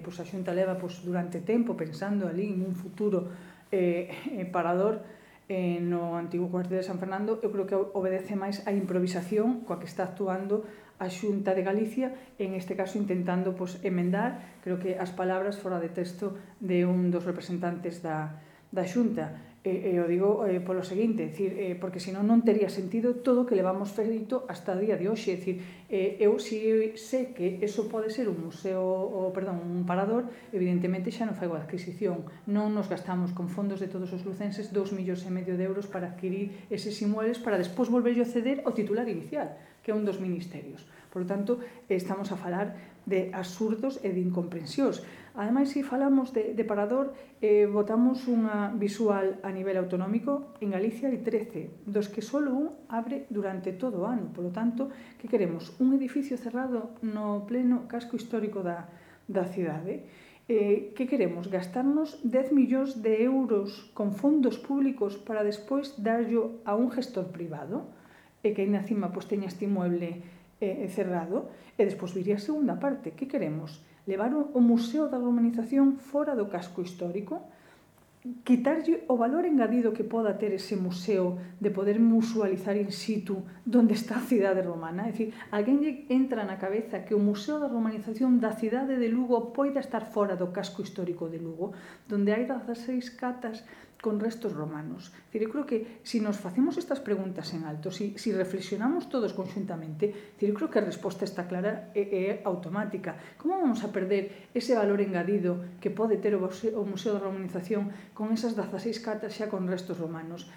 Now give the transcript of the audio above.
pois, a Xunta leva pois, durante tempo pensando ali en un futuro parador no antigo cuartel de San Fernando, eu creo que obedece máis a improvisación coa que está actuando a Xunta de Galicia, en este caso intentando pois, emendar, creo que as palabras fora de texto de un dos representantes da Xunta. E o digo polo seguinte, porque senón non tería sentido todo o que levamos feito hasta o día de hoxe. Eu si sei que eso pode ser un un parador, evidentemente xa non faigo a adquisición. Non nos gastamos con fondos de todos os lucenses 2,5 millóns de euros para adquirir eses inmuebles para despois volverlo a ceder ao titular inicial, que é un dos ministerios. Por lo tanto, estamos a falar de absurdos e de incomprensións. Ademais, se falamos de parador, botamos unha visual a nivel autonómico. En Galicia hai 13, dos que só un abre durante todo o ano. Por lo tanto, que queremos? Un edificio cerrado no pleno casco histórico da cidade. Que queremos? Gastarnos 10 millóns de euros con fondos públicos para despois darlo a un gestor privado e que ainda encima teña este inmueble cerrado. E despois viría a segunda parte. Que queremos? Levar o Museo da Romanización fora do casco histórico, quitarlle o valor engadido que poda ter ese museo de poder musealizar in situ onde está a cidade romana. É dicir, alguén lle entra na cabeza que o Museo da Romanización da cidade de Lugo poida estar fora do casco histórico de Lugo, onde hai 16 catas con restos romanos. Eu creo que se nos facemos estas preguntas en alto, se reflexionamos todos conxuntamente, eu creo que a resposta está clara e automática. Como vamos a perder ese valor engadido que pode ter o Museo da Romanización con esas 16 catas xa con restos romanos?